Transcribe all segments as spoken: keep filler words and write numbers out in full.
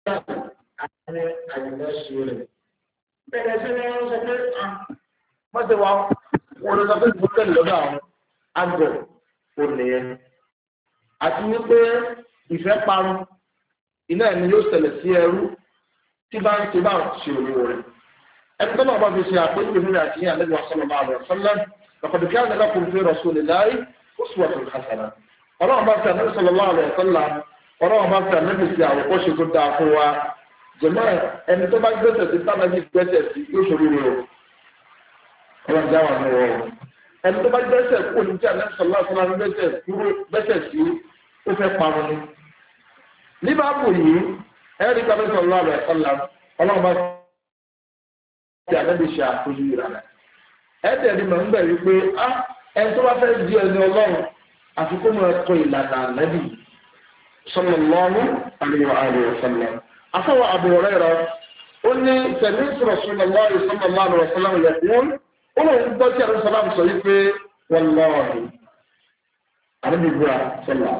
àti àyẹ̀lẹ́sì rẹ̀. Bẹ̀rẹ̀ sí ni wọ́n sọ pé wọ́n ti wá wọn lọ sọ pé ìbùkẹ́ lọ́dọ̀ àwọn àgọ̀ ònìyẹn. Àti wípé ìfẹ́ parun iná ẹni yóò ṣẹlẹ̀ sí ẹrú tí bá ń ṣe bá ṣe olówó rẹ̀. Ẹni tó náà bá fi ṣe àpéjúwe nínú àti yín àlejò sallallahu alaihi wasallam laqad kana lakum fi rasulillahi uswatun hasanah. Ọlọ́run bá fi àlejò sallallahu alaihi wasallam ọlọ́run bá fi àlejò sí àwòkọ́ṣe tó dáa fún wa. Jẹ̀mọ́ ẹni tó bá gbẹ́sẹ̀ sí tábàbí gbẹ́sẹ̀ sí yóò ṣòro rẹ̀ o. Ọlọ́run já wà ní wọ́n. Ẹni tó bá gbẹ́sẹ̀ kó ní tí àlejò sallallahu alaihi wasallam gbẹ́sẹ̀ sí ó fẹ́ parun ni. Ní báàbù yìí ẹ̀rí kan sọ̀rọ̀ lọ́wọ́ ẹ̀kọ́lá ọlọ́run bá ti ànábì ṣe àkójú ìrànlẹ̀. ẹ̀ẹ́dẹ̀ ni màá ń bẹ̀rù pé á ẹni tó bá fẹ́ di ẹni ọlọ́run àfikún mọ́ ẹ̀kọ́ ìlànà ànábì sallallahu alaihi wa sallam. afọwọ́ Abu Hurairah ó ní sami'tu Rasulullahi sallallahu alaihi wa sallam yaqul ó lóun gbọ́ tí ànábì sọ̀rọ̀ sọ yìí pé wallahi ànábì búra sọ̀rọ̀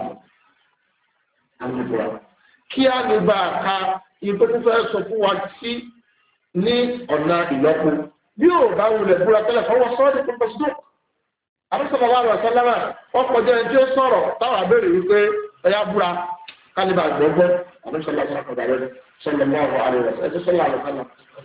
ànábì búra. Kí á lè bá a ka ìgbé tó fẹ́ sọ fún wa sí ní ọ̀nà ìlọ́po. Bí ò bá wulẹ̀ búra tẹ́lẹ̀ fọwọ́ sọ́ọ́dì tó tọ́sí tó. Àbísọ̀rọ̀ wa rẹ̀ sálámà wọ́n kọjá ẹni tí ó sọ̀rọ̀ táwọn abéèrè wípé ẹ̀yà búra kálíbà gbọ́gbọ́. Àbísọ̀rọ̀ wa sọ̀rọ̀ rẹ̀ sọ̀rọ̀ mọ́ àwọn àrẹ rẹ̀ ẹ̀sẹ̀ sọ̀rọ̀ àrẹ sálà.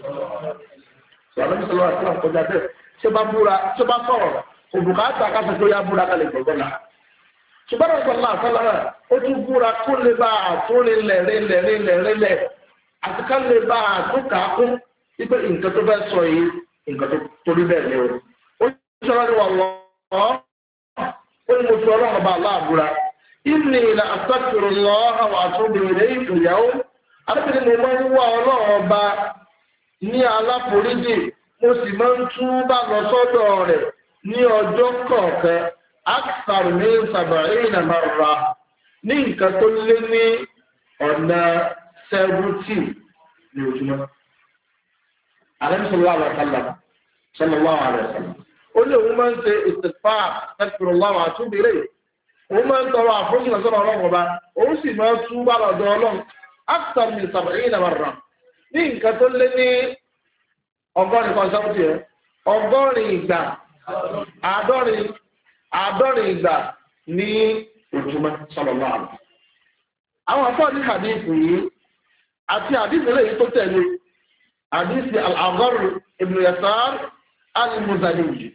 Àbísọ̀rọ̀ wa sọ̀rọ̀ kọjá bẹ́ẹ̀ tí ó bá búra tí ó bá sọ̀rọ̀ òbùkátà kásẹ̀ tó yá búra kálí gbọ́gbọ́ náà. Ṣùgbọ́n ọ̀sán àtàlára ó tún búra kó lè bá àtúnrin lẹ̀rẹ̀lẹ̀ rẹ̀lẹ̀ àti ká lè bá àtúnkà kún wípé nǹkan tó fẹ́ sọ yìí nǹkan tó torí bẹ́ẹ̀ ni o. Ó ní sọ́ra ní wà wọ́n ó ní mo fi ọlọ́run ọba aláàbúra. Ìní ìlà àtàkùrù lọ àwọn àtúndìrẹ́ ìgbìyàwó. Adébìnrin mo máa ń wá ọlọ́run ọba ní aláforíjì mo sì máa ń túbà lọ sọ́dọ̀ rẹ̀ ní ọjọ́ kọ̀ọ̀kan. Akthar min sab'ina marra ní nǹkan tó lé ní ọ̀nà seventy ní ojúmọ́. Ànábì sallallahu alaihi wasallam sallallahu alaihi wasallam. Ó ní òun máa ń ṣe istighfar astaghfirullah wa atubu ilayh. Òun máa ń tọrọ àforíjì lọ́sọ̀rọ̀ ọlọ́run ọba. Òun sì máa ń túbà lọ́dọ̀ ọlọ́run. Akthar min sab'ina marra ní nǹkan tó lé ní ọgọ́rin kan seventy ẹ̀ ọgọ́rin ìgbà àádọ́rin àádọ́rin ìgbà ní ojúmọ́ sọlọ́lá àlọ́. Àwọn afọ́ ní hadith yìí àti hadith eléyìí tó tẹ̀lé hadith al-Agharr ibn Yasar al-Muzani.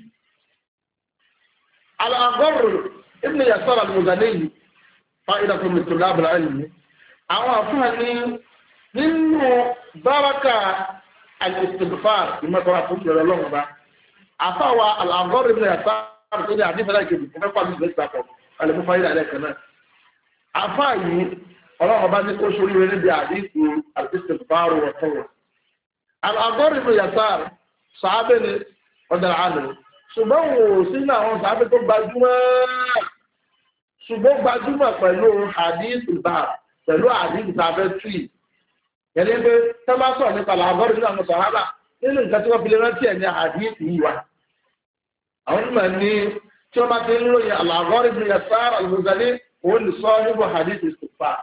Al-Agharr ibn Yasar al-Muzani fa'idatun min tullab al-ilm. Àwọn afọ́ ní nínú báràkà al-istighfar ìmọ̀tọ́ra fún ìrọ̀lẹ́ ọlọ́run bá. Afáwa al-Agharr ibn Yasar àti ní àdìsẹ́ láì kejì fún mẹ́fà lóṣù mẹ́ta pọ̀ alẹ́ fún fáyidà lẹ́ẹ̀kan náà. Afá yìí ọlọ́run bá ní kó sórí rẹ níbi àdìsí àdìsí báàrù ọ̀tọ̀wọ̀. Al-Agharr ibn Yasar sàábẹ́ ni ọ̀dà àná. Ṣùgbọ́n wò ó sínú àwọn sàábẹ́ tó gbajúmọ̀ ṣùgbọ́n gbajúmọ̀ pẹ̀lú àdìsí bá pẹ̀lú àdìsí tàbẹ́ tù yìí. Yẹ́nì pé tẹ́lá sọ̀rọ̀ nípa Al-Agharr nínú àwọn sàhábà nínú nǹkan tí wọ́n fi lè rántí ẹ̀ ní àdìsí yìí wá. Àwọn onímọ̀ ní tí wọ́n bá ti ń lóye Al-Agharr ibn Yasar al-Muzani òun ní sọ níbo hadith istighfar.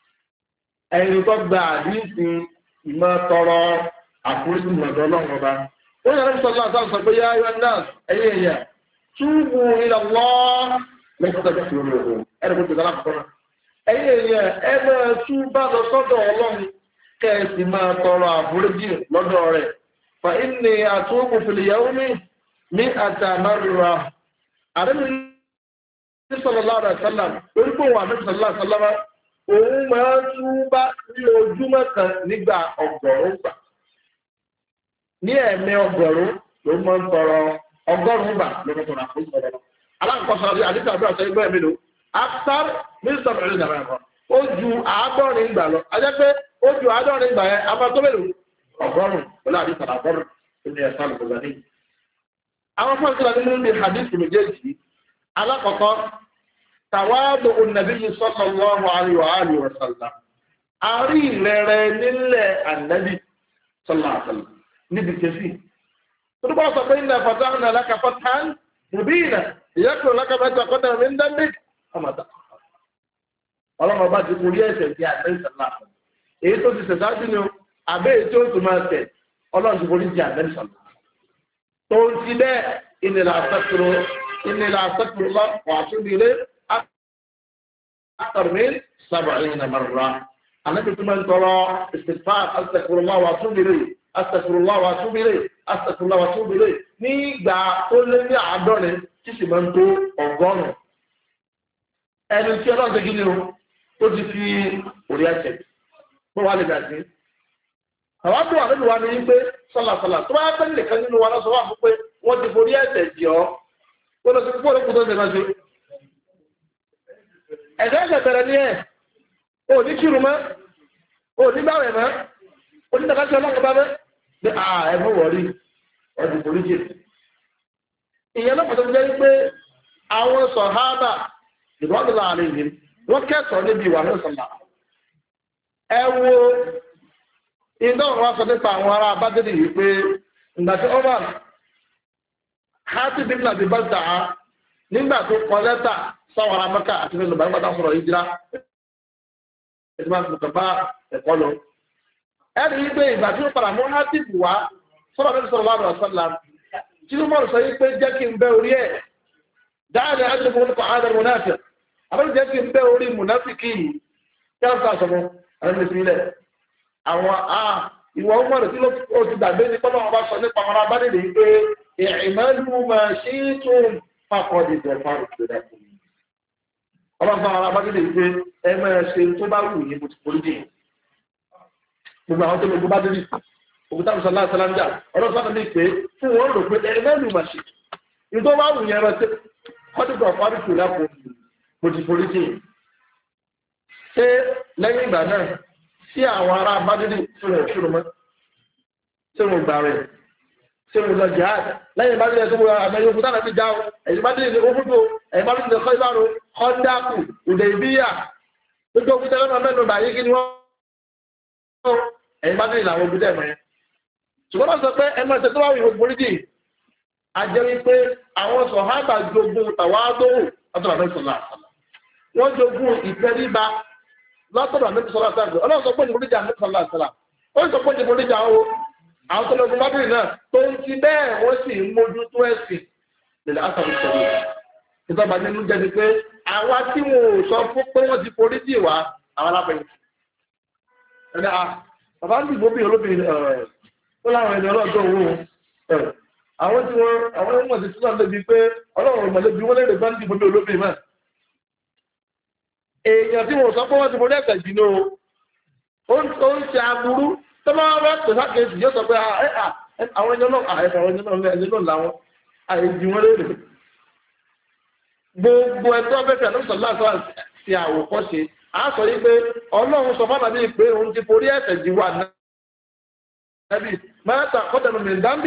Ẹni tó gba hadith ìmọ̀ tọrọ àforíjì mọ̀dọ́ lọ́wọ́ bá. Wọ́n yàrá ìṣọ̀lá àtàwọn sọ pé yá ayọ́ náà ẹ̀yẹ ẹ̀yà túbú ila Allah lẹ́sítẹ̀ fi omi òun. Ẹni kò tẹ̀sán àkọ́kọ́ náà. Ẹ̀yẹ ẹ̀yà ẹ máa túbá lọ sọ́dọ̀ Ọlọ́run kẹ́ẹ̀sì máa tọrọ àforíjì lọ́dọ̀ rẹ̀. Fa inni atubu fil yawmi ní àtàmárùra àdébí sallallahu alaihi wasallam lórí pé òun àdébí sallallahu alaihi wasallam òun máa ń túbá ní ojúmọ́ kan nígbà ọgọ́rùn-ún gbà ní ẹ̀mí ọgọ́rùn-ún ló máa ń tọrọ ọgọ́rùn-ún gbà ló máa ń tọrọ àforíjì lọ́dọ̀ aláǹkọ́sọ àti àdébí àdúrà sọ ẹgbẹ́ mi lò after mínísítà bẹ̀rẹ̀ ìdàgbà ẹ̀kọ́ ó ju àádọ́rin gbà lọ ajá pé ó ju àádọ́rin gbà yẹn abátọ́mẹ́lò ọgọ́rùn-ún pẹ̀lú àdébí àdàgọ́rùn-ún ní ẹ̀sán lọ́gbọ̀n ní. Àwọn fún ìṣẹ́lẹ̀ nínú ní hadith méjèèjì alákọ̀ọ́kọ́ tàwádò an-nabiy sallallahu alaihi wa alihi wa sallam àrí ìrẹ̀rẹ̀ nílẹ̀ ànábì sallallahu alaihi wa sallam níbi kẹfì tó bá sọ pé inna fatahna laka fathan mubina yaghfir laka ma taqaddama min dhanbik ọmọdé ọlọ́mọ bá ti kúrí ẹ̀sẹ̀ bí ànábì sallallahu alaihi wa sallam èyí tó ti ṣẹ̀dájú ni o àbẹ́ èyí tó tún máa tẹ̀ ọlọ́run ti forí jì àbẹ́ sọ̀rọ̀ tó ń ti bẹ́ẹ̀ ìnìlà àṣẹ́kùrù ìnìlà àṣẹ́kùrù lọ wà tún ilé àtàrí sábàáyé nà màrúwá ànábi tó máa ń tọrọ istighfar astaghfirullah wa atubu ilayh astaghfirullah wa atubu ilayh astaghfirullah wa atubu ilayh nígbà tó lé ní àádọ́rin tí sì máa ń tó ọgọ́rùn-ún ẹni tí ọlọ́run ti kí ni o ó ti fi orí ẹsẹ̀ bó wà lè gbà sí. àwọn àbúrò àbẹ́bí wa ni yín pé sọlàsọlà tó bá pẹ́ nìkan nínú wa lọ́sọ̀ wà fún pé wọ́n ti forí ẹsẹ̀ jì ọ́ wọ́n lọ sí púpọ̀ lókùn tó ń tẹ̀lé ṣe. ẹ̀sẹ̀ ẹ̀sẹ̀ bẹ̀rẹ̀ ní ẹ̀ o ní kírun mọ́ o ní gbàwẹ̀ mọ́ o ní tàkàtì ọlọ́run bá mọ́ pé à ẹ̀ mọ́ wọ̀rí ọdún forí jì. ìyẹn náà pàtó jẹ́ pé àwọn sàhábà ìwádìí láàrin yìí wọ́n kẹ́sọ̀ọ́ níbi ìwà náà sọ̀lá. ẹ wo iná wọn sọ nípa àwọn ará abájẹ́dì yìí pé ìgbà tí ọba hátì bí nàbí bá dà á nígbà tó kọ lẹ́tà sáwọn ará Mẹ́kà àti nínú bàbá tó sọ̀rọ̀ yìí jìrá ètò máa fi kàn bá ẹ̀kọ́ lọ. ẹ rí i pé ìgbà tí ó padà mú hátì bù wá sọ̀rọ̀ níbi sọ̀rọ̀ láàrú ọ̀sánlá tí ó mọ̀ sọ yìí pé jẹ́ kí n bẹ́ orí ẹ̀ dáadé àti mo ní kọ́ àádọ́rùn múnáfíà àbẹ́rẹ́ jẹ́ kí n bẹ́ orí múnáfíkì yìí kí wọ́n sọ àṣọmọ́ àwọn ẹni sílẹ̀ àwọn a ìwọ ọmọ rẹ̀ tí ó ti dàgbé ní pọ́nà ọba sọ nípa àwọn abánilè yìí pé ìrìnmẹ́lú máa ṣí tó papọ̀ dìbò fáwọn ìṣẹ̀dá fún mi. ọlọ́run fún àwọn abánilè yìí pé ẹ máa ṣe tó bá wù yín mo ti forí dì gbogbo àwọn tó lè gbọ́ bá dé rí òkúta mùsùlùmí aláǹdà ọlọ́run sọ́kàn ní pé fún wọn rò pé ìrìnmẹ́lú máa ṣe ìtọ́ bá wù yẹn rẹ̀ kọ́dùkọ̀ fáríkù lápò mo ti forí jì ṣé lẹ́yìn ìgbà náà sí àwọn ará bádìrí tí wọ́n ṣúrò mọ́ tí wọ́n gbà rẹ̀ tí wọ́n lọ jihad lẹ́yìn bádìrí ẹ̀ tó wọ́n àmẹ́yẹ òkúta náà ti já o ẹ̀yìn bádìrí ní owódó ẹ̀yìn bádìrí ní kọ́ ìbáro kọ́ńdàkù òdè ìbíyà gbogbo òkúta lọ́nà mẹ́nu bàyí kí ni wọ́n ẹ̀yìn bádìrí làwọn òkúta ẹ̀mọ́ yẹn ṣùgbọ́n wọ́n sọ pé ẹ̀mọ́ ẹ̀sẹ̀ tó wà wíwọ́ boríjì àjẹ́ wípé àwọn sọ̀hábà jogún tàwádóhù látọ̀rọ̀ àmẹ́sọ̀lá wọ́n jogún ìtẹríba látọ̀rọ̀ àmẹ́sọ̀lá sáàgbé ọlọ́run sọ pé ní boríjà àmẹ́sọ̀lá sáàlá ó sọ pé ní boríjà ó àwọn tó lọ́gbọ́n bábìrì náà tó ń ti bẹ́ẹ̀ wọ́n sì ń mójú tó ẹ̀sìn lè látàrí sọ̀rọ̀ ìtọ́ba nínú jẹ́ ni pé àwa tí wọn ò sọ fún pé wọ́n ti forí jì wá àwọn alábẹ̀yìn ẹ̀dá bàbá ń dìbò bí olóbìnrin ó láwọn ẹni ọlọ́dọ̀ owó àwọn tí wọ́n àwọn ọmọ ti túnmọ̀ lẹ́bi pé ọlọ́run mọ̀lẹ́bí wọ́n lè bá ń dìbò bí olóbìnrin náà èèyàn tí wọ́n sọ pé wọ́n ti forí ẹ̀sẹ̀ jìnnà ó ń ṣe aburú tó máa wá pè sákèésì yóò sọ pé àwọn ẹni náà àìsàn àwọn ẹni náà ẹni náà làwọn àìjì wọn léèrè gbogbo ẹgbẹ́ ọ̀fẹ́fẹ́ àlọ́sọ̀ láàṣọ àti àwòkọ́ṣe à ń sọ yí pé ọlọ́run sọ fún àbí pé òun ti forí ẹ̀sẹ̀ jì wà náà ẹbí mẹ́ta kọ́tẹ̀mù mẹ́dámbì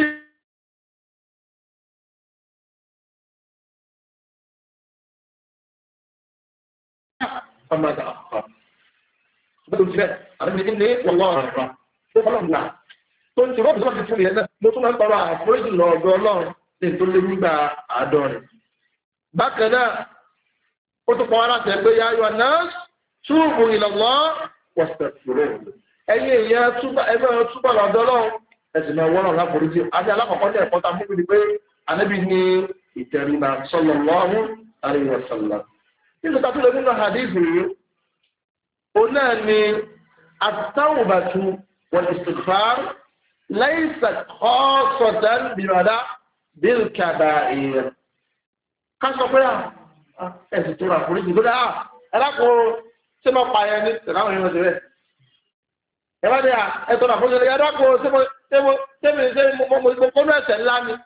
ọmọdé àpá bó ti rẹ̀ àti ní ọlọ́run àpá tó fọlọ́run náà tó ń ti rọ́ọ̀bù tó ti fún yẹn náà mo tún máa ń tọrọ àforíjì lọ ọ̀dọ̀ ọlọ́run ní tó lé nígbà àádọ́rin. bákan náà ó tún pọ̀ ara tẹ̀ pé yá ayọ̀ náà túbù ìlọ́gbọ́ wọ̀sẹ̀ fúró ẹ̀yìn èèyàn ẹgbẹ́ túbọ̀ lọ́dọ̀ ọlọ́run ẹ̀sìn náà wọ́n náà láforíjì àti alákọ̀ọ́kọ́ ní ẹ̀kọ́ ta mú mi pé ànábì ní ìtẹ̀ríba sallallahu alaihi wasallam. nínú tàbí lọ nínú hadisi yìí òun náà ni at-tawbatu wal-istighfar laysat khassatan bimada bil-kaba'ir. ká sọ pé ẹ̀sìn tó rà foríjì lórí à ẹ̀lákò tí mo pa ẹni ìràwọ̀ yẹn ti rẹ̀ ẹ bá dé à ẹ̀tọ́ rà foríjì ẹ̀lákò tí mo tí mo tí mo tí mo mo mo kọ́nú ẹ̀sẹ̀ ńlá ni.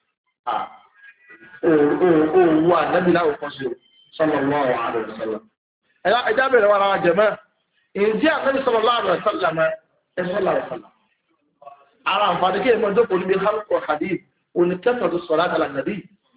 ó wù ànábì láwùjọ kan sí o sallallahu alaihi wasallam. ẹ̀já bẹ̀rẹ̀ wàrà jẹ̀mọ́ ìdí ànábì sallallahu alaihi wasallam ẹ̀ sallallahu alaihi wasallam. ara àǹfààní kí èèmọ̀ jókòó níbi halqa hadith oníkẹ́sọ̀ tó sọ̀rọ̀ àtàlà nàbí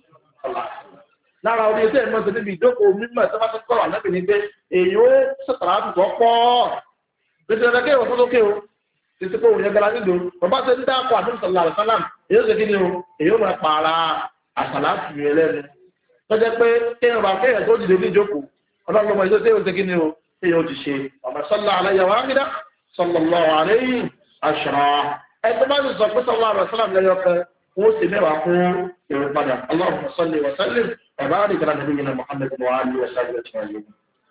lára orí ẹsẹ̀ ìmọ̀ tó níbi ìjókòó mímọ̀ tó bá tó kọ́ ànábì ní pé èyí ó sọ̀tàrà àtùkọ́ pọ̀ gbèsè rẹ̀ kéwòn tó lókè o títí pé òun yẹn gara nílò bàbá tó ń dáàpọ̀ àdúgbò sallallahu alaihi wasallam èyí ó ṣe kí ni o èyí ó máa pààrà àṣàlá tù yẹn lẹ́nu tó jẹ́ pé kéèyàn bá kéèyàn tó dìde ní ìjókòó ọlọ́run ọmọ ìjọ tí ó ṣe kí ni o èyí ó ti ṣe ọmọ sọ́lá aláyà wà ángídá sallallahu alayhi ashra ẹgbẹ́ bá ti sọ pé sallallahu alayhi wa sallam lẹ́yọ kan wọ́n sì mẹ́wàá fún ìrìn padà Allahumma salli wa sallim wa barik ala nabiyyina Muhammad wa alihi wa sahbihi ajma'in.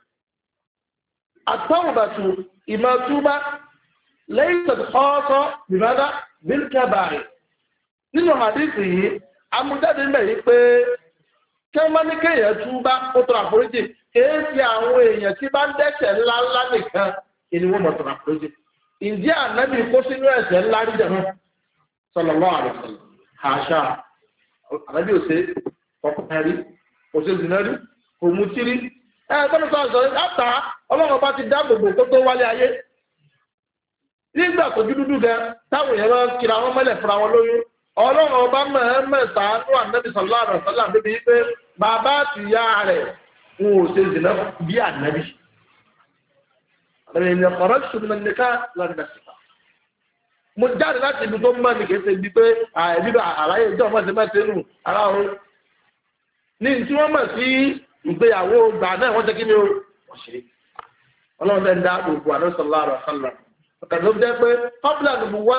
at-tawbatu ìmọ̀túbá laysat khassa bimada bil kaba'ir. nínú hadithi yìí amújáde ń bẹ̀ yìí pé kẹ́mọ́ ní kéèyàn túbá ó tọrọ àforíjì kìí ṣe àwọn èèyàn tí bá ń dẹ́ṣẹ̀ ńláńlá nìkan ìní wọ́n mọ̀ tọrọ àforíjì. ǹjẹ́ ànábì kó sínú ẹ̀ṣẹ̀ ńlá rí jẹ̀mọ́ sallallahu alaihi wasallam àṣà ànábì òṣè ọkùnrin rí òṣè zìnà rí òmùtí rí ẹ tọ́lú sọ àṣọ àtà ọlọ́run bá ti dá gbogbo kó tó wálé ayé nígbà tó dúdú gan táwọn èèyàn máa ń kira wọn mọ́lẹ̀ fúnra wọn lóyún ọlọ́run ọba mẹ́ẹ̀mẹ́ sàánú ànábì sallallahu alaihi wasallam níbi pé bàbá àti ìyá rẹ̀ ń ò ṣe zìnà bí ànábì. ànábì ni ọ̀rọ̀ ṣùgbọ́n nìkan lọ́dún síta. mo jáde láti ibi tó mọ́ ní kìí ṣe ibi pé àìbí àlàyé ìjọ ọmọ ṣe mẹ́sẹ̀ nù ara o. ní tí wọ́n mọ̀ sí ìgbéyàwó gbà náà wọ́n jẹ́ kí ni o wọ́n ṣe. ọlọ́run tẹ́ ń dá gbogbo ànábì sallallahu alaihi wasallam. ọ̀kadà ló jẹ́ pé kọ́pìlà nùbù wá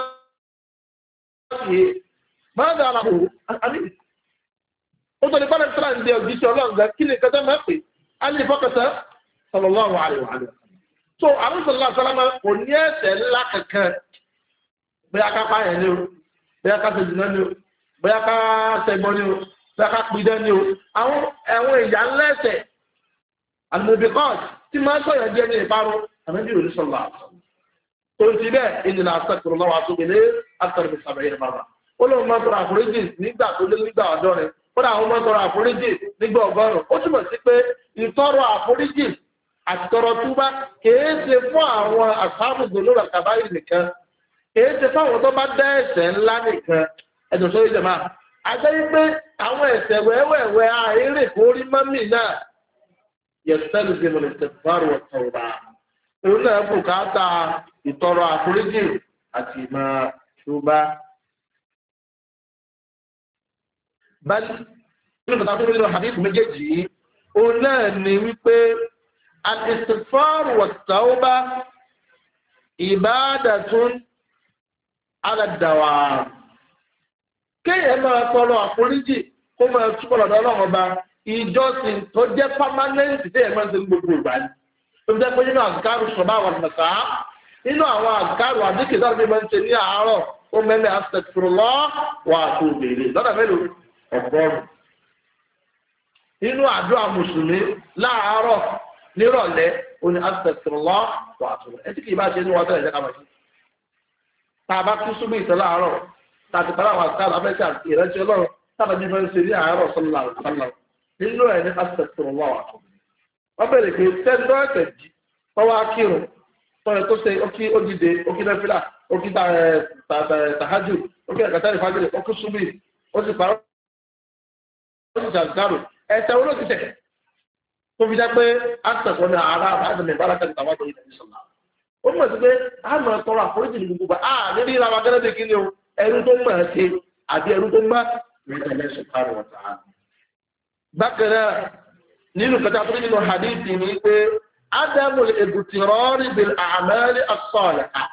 ماذا له أمين وصل قال السلام دي وجيش الله ذا كل كذا ما في قال لي فقط صلى الله عليه وسلم so àwọn صلى الله عليه وسلم kò ní ẹ̀ṣẹ̀ ńlá kankan bóyá ká pa yẹn ni o bóyá ká ṣe jìnnà ni o bóyá ká ṣẹgbọn ni o bóyá ká pidán ni o àwọn ẹ̀wọ̀n ìyá ńlá ẹ̀ṣẹ̀ al-mubiqat tí máa ń sọ̀yàn jẹ́ ní ìparun àmẹ́bí rò ní sọ̀lá tó ti bẹ́ẹ̀ ìnìlá astaghfirullah wa atubu ilayh akthar min sab'ina marra ó lóun máa tọrọ àforíjì nígbà tó lé nígbà ọ̀dọ́ rẹ̀ kódà àwọn máa tọrọ àforíjì nígbà ọgọ́rùn-ún ó túmọ̀ sí pé ìtọrọ àforíjì àti tọrọ túbá kìí ṣe fún àwọn àsáàbù gbòòrò àkàbáyé nìkan kìí ṣe fún àwọn tó bá dá ẹ̀ṣẹ̀ ńlá nìkan ẹ̀sùn sórí ìjọba àjẹ́ wípé àwọn ẹ̀ṣẹ̀ wẹ́wẹ́wẹ́ àìrè kórí mọ́mì náà yẹ̀sẹ̀lù bí mo lè ṣe fárò ọ̀tọ̀ọ̀bà òun náà bùkátà ìtọrọ àforíjì àti ìmọ̀ túbá. bal nínú kàtà tó nínú hadith méjèèjì òun náà ni wípé al-istighfar wa at-tawba ibadatun ala ad-dawam kéèyàn máa tọrọ àforíjì kó máa túbọ̀ lọ́dọ̀ ọlọ́run ọba ìjọsìn tó jẹ́ pámánẹ́ǹtì tí èèyàn máa ń ṣe gbogbo ìgbà ni tó jẹ́ pé nínú àzùkárù sọ̀bá wal masa nínú àwọn àzùkárù àdìkì náà bí máa ń ṣe ní àárọ̀ ó mẹ́lẹ̀ astaghfirullah wa atubu ilayh lọ́dọ̀ mélòó ọgọ́rùn nínú àdúrà mùsùlùmí láàárọ̀ nírọ̀lẹ́ oní astaghfirullah wa atubu ilayh ẹtí kì í bá ṣe ní wọn tẹ́lẹ̀ jẹ́ká máa ṣe tá a bá tún súnmọ́ ìtàn láàárọ̀ tá a ti parí àwọn àṣà àbẹ́sẹ̀ àti ìrántí ọlọ́run tábà bí wọ́n ń ṣe ní àárọ̀ sallallahu alaihi wasallam nínú ẹ̀ ní astaghfirullah wa atubu ilayh wọ́n bẹ̀rẹ̀ pé tẹ́ńdọ́ ẹ̀sẹ̀ jí tọ́wọ́ akírun tọ́yẹ tó ṣe ókí ódìdè ókí nẹ́fílà ókí tàhájù ókí ẹ̀kátà ìfàgìrì ókí súnmí ó sì parọ́ ó sì ṣàǹkárò ẹ̀sẹ̀ wọn ló ti tẹ̀ tó fi jẹ́ pé àtẹ̀kọ́ ní ara àdàmì ìbára tẹ̀lé tàwọn àtọ̀yìn tẹ̀lé sọ̀lá ó mọ̀ sí pé a mọ̀ tọrọ àforíjì ní gbogbo à ní rí ìlànà gẹ́gẹ́ bí kí ni o ẹrú tó mọ̀ ẹ́ ṣe àbí ẹrú tó mọ̀ ní tẹ̀lé subhanahu wa ta'ala. bákan náà nínú kẹta tó nínú hadithi ni pé ádámù ìbùtìrọ́rì bil a'mal as-salihah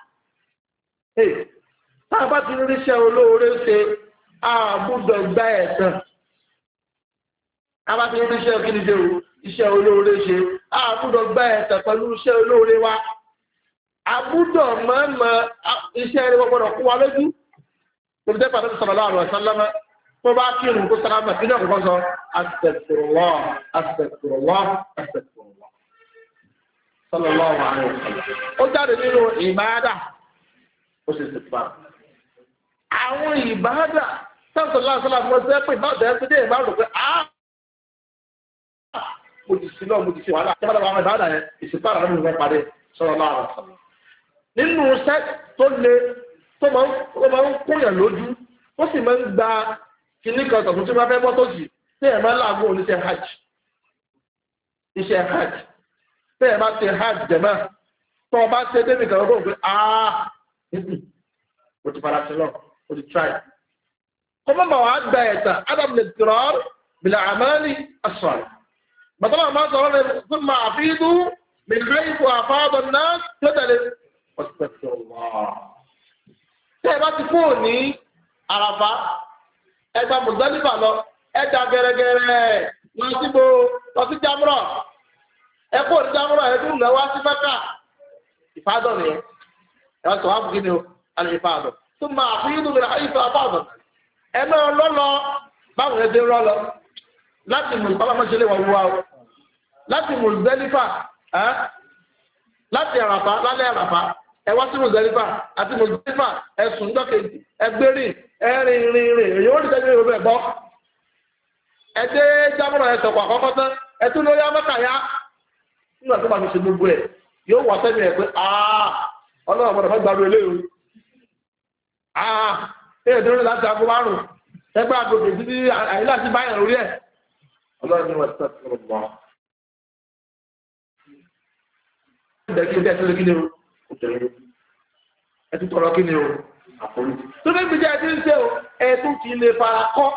tá a bá ti rí iṣẹ́ olóore ṣe àbúdọ̀ gbá ẹ̀san abá ti rí iṣẹ́ kí ni ṣe o iṣẹ́ olóore ṣe àbúdọ̀ gbá ẹ̀san pẹ̀lú iṣẹ́ olóore wa àbúdọ̀ mọ́mọ́ iṣẹ́ rẹ̀ gbọ́dọ̀ kú wa lójú tó fi dẹ́pàá tó sallallahu alaihi wasallam tó bá kírun kó sára mọ̀ sínú ọ̀kọ̀ọ̀kan sọ astaghfirullah astaghfirullah astaghfirullah sallallahu alaihi wasallam ó jáde nínú ìbáadà ó sì sì pa àwọn ìbáadà sallallahu alaihi wasallam mo sẹ́ pé ìbáadà ẹ̀ pé dé ìbá rò pé ah mo ti sí náà mo ti sí wàhálà tí wọ́n bá àwọn ìbáadà yẹn ìsìnkú àrà nínú ìfẹ́ parí sallallahu alaihi wasallam nínú iṣẹ́ tó le tó máa ń kúnyàn lójú ó sì máa ń gba kìíní kan tọ̀tún tí wọ́n fẹ́ mọ́tò jì tí ẹ̀ máa ń láàgùn oníṣẹ́ hajj iṣẹ́ hajj tí ẹ̀ bá ṣe hajj jẹ̀mọ́ tó o bá ṣe débi kan lọ́wọ́ pé aaa o ti fara sí lọ o ti try. kó má bàa wá gba ẹ̀sà adam lè tìrọ̀ bìlà àmàlì asọ̀rọ̀ bàtà máa máa sọ̀rọ̀ lè fún màá fi dùn mìíràn ìfọ̀ àfáàbọ̀ náà tó tẹ̀lé astaghfirullah. Tẹ́ ẹ bá ti kúrò ní Àràfá ẹgbà Muzdalifa lọ ẹja gẹ́rẹ́gẹ́rẹ́ lọ síbo lọ sí Jamra ẹ kúrò ní Jamra ẹ tún lọ wá sí Mẹ́kà ìfádọ̀ nìyẹn ẹ sọ wá fún kí ni o àlè ìfádọ̀ tó máa fi inú mi láyé ìfọ̀ àbáàdọ̀ ẹ náà lọ́lọ́ báwọn ẹ ti rọ́ lọ láti mú ọlọ́mọṣẹ́lẹ̀ wọ̀ wá o láti Muzdalifa láti Àràfá lálẹ́ Àràfá ẹ wá sí Muzdalifa àti Muzdalifa ẹ sùn dọ́kẹ́jì ẹ gbérí ẹ rìn rìn rìn èyí ó rí sẹ́yìn ìrònú ẹ̀ bọ́ ẹ dé Jamra ẹ sọ̀kọ̀ àkọ́kọ́ tán ẹ tún lórí amẹ́kàyá nígbà tó máa fi ṣe gbogbo ẹ̀ yóò wà sẹ́yìn ẹ̀ pé ọlọ́run ọmọdé fẹ́ gbàgbé eléyìí ẹ̀ tó ní láti aago márùn-ún ẹgbẹ́ àgbègbè títí àyílá sí báyìí lórí ẹ̀ ọlọ́run ni wọ́n ti sọ̀rọ̀ mọ́ ẹ tún tọrọ kí ni o àforíjì tó ní gbèjà ẹtí ń ṣe o ẹ tún kì í lè fara kọ́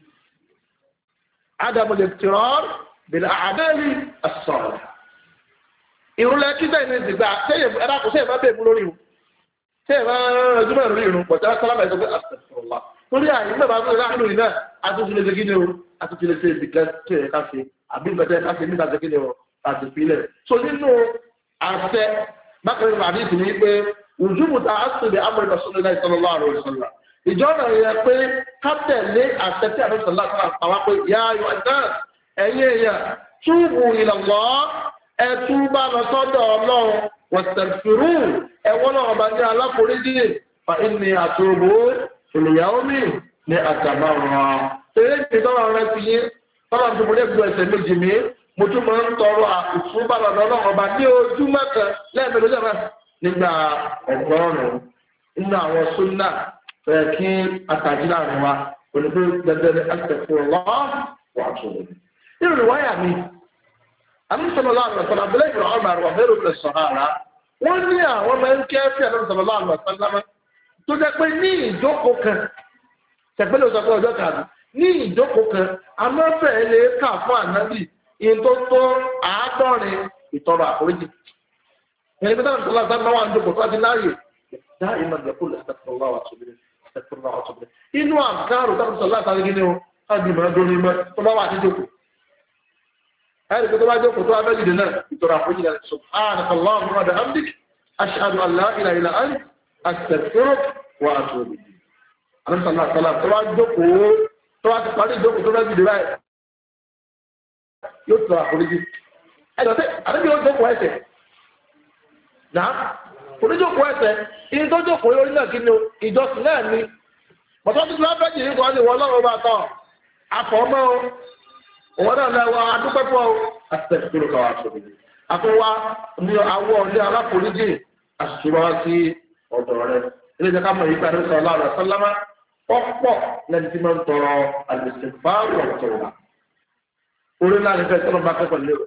ádámù lè tìrọ̀ bìlà àbẹ́lì àsọ̀rọ̀ ìrúlẹ̀ kí sẹ́yìn ní ìdìgbà sẹ́yìn ẹ̀dá kò sẹ́yìn bá bẹ̀rẹ̀ lórí irun sẹ́yìn bá ẹjúmọ̀ lórí irun pọ̀ tí wọ́n sálábà ẹ̀sọ́ pé àtẹ̀sọ̀rọ̀lá torí àyè nígbà bá fún ìlànà ìrìn náà àtúntò lè ṣe kí ni o àtúntò lè ṣe ìdìgbà tí ẹ̀ ká ṣe àbí ìgbàjẹ́ ká ṣe nígbà tí kí ni o àti ìpínlẹ̀ so nínú àṣẹ bákan nínú àdìsí ni pé ojúbù tá a sì lè amúlẹ̀ lọ́sọ̀rọ̀ láì sọ̀rọ̀ láàrọ̀ ìṣọ̀lá ìjọ náà yẹ pé kátẹ̀lé àṣẹ tí àdìsí ọ̀la kan àpàwá pé yá ayọ̀ ẹ̀dá ẹ̀yìn èèyàn túbù ìlànà ẹ̀tú bá lọ sọ́dọ̀ ọlọ́run wọ̀sẹ̀fìrú ẹ̀wọ́n náà ọba ní aláforíjì fa ìní àtòbó ìlìyàwó mi ní àtàbà wọn. eré ìpín tọ́lá rẹ ti yé tọ́lá tó múlẹ̀ gbọ́ ẹsẹ̀ méjì mi mo tún máa ń tọrọ àkùtù bá lọ́dọ̀ ọlọ́run ọba ní ojúmọ́ kan lẹ́ẹ̀mẹ́lẹ́ jẹ́ máa nígbà ọgọ́rùn-ún nínú àwọn súnà rẹ̀ kí àtàjì láàrin wa olùgbé gbẹgbẹrẹ astaghfirullah wà tó lè. nínú ìwáyà mi àmì sọlọ́lá àlùmọ̀ sọlá abúlé ìgbà ọmọ àrùn ọ̀bẹ́rù lè sọ̀rọ̀ àrà wọ́n ní àwọn ọmọ ẹnkẹ́ sí àmì sọlọ́lá àlùmọ̀ sọlá tó jẹ́ pé ní ìjókòó kan tẹ̀pẹ́lẹ̀ sọ pé ọjọ́ kan ní ìjókòó kan amọ́fẹ́ lè kà fún ànábì ìyẹn tó tó àádọ́rin ìtọrọ àforíjì. يعني بدل الله زمان ما عنده بطاقة الناية دائما يقول استغفر الله واتوب اليه استغفر الله واتوب اليه انه اذكار وتقول صلى الله عليه وسلم هذه ما دوني ما طلع واحد يجوك هذا كده واحد يجوك طلع مجد لنا ترى حجنا سبحانك اللهم وبحمدك اشهد ان لا اله الا انت استغفرك واتوب اليك انا صلى الله عليه وسلم طلع يجوك طلع تقالي يجوك طلع مجد لنا يطلع حجي انا انا بيقول واحد náà oníjókòó ẹsẹ̀ iye tó jókòó orí náà kí ni ìjọsìn náà ni bàtà tó lọ bẹ́ẹ̀ jìnnì kan ní ìwọ ọlọ́run bá tọ̀ àfọ̀mọ́ o òun náà lẹ́wọ́ adúpẹ́pọ̀ o àtẹ̀síkúrò kan wà sóbi àfọwá ní awọ ní aláforíjì àṣìṣúra sí ọ̀dọ̀ rẹ̀ ilé ìjọba mọ̀ yìí pẹ̀lú sọ̀rọ̀ àrùn sálámà ọ̀pọ̀ lẹ́ni tí máa ń tọrọ àlùsìn fáwọn ọ̀tọ̀rọ̀ orí náà ní fẹ́ tọ́lọ́ bá kẹ́kọ̀ọ́ lé